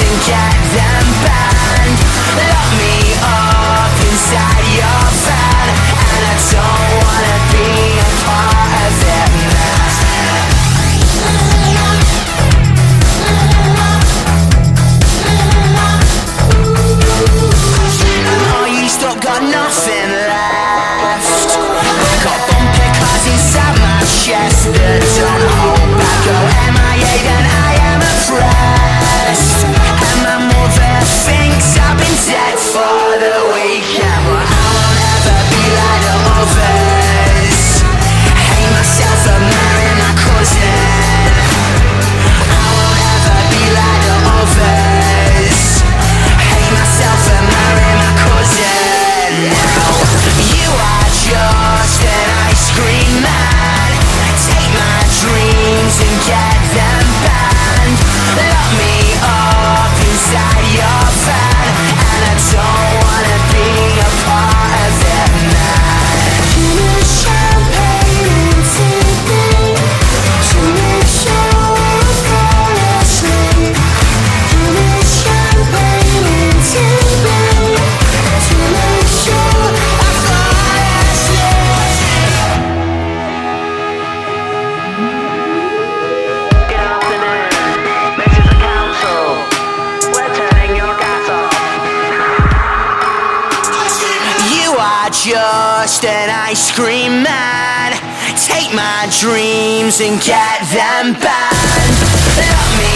and get them banned. Lock me up inside your van, and I don't wanna be a part of it, man. Oh, you still got nothing left. I got bumpy cars inside my chest that don't hold back. Go MIA, then I am oppressed. And my mother thinks I've been dead for the weekend, but I won't ever be like the others. Hate myself for marrying my cousin. I won't ever be like the others. Hate myself for marrying my cousin. Now, you are just an ice cream man. Take my dreams and get them banned. Lock me up inside your van, and I don't wanna be a part of it, man. Give me champagne and TV to make sure I fall asleep. Give me champagne and TV to make sure I fall asleep. Good afternoon, members of council. We're turning your gas off. You are just an ice cream man. Take my dreams and get them banned. Lock me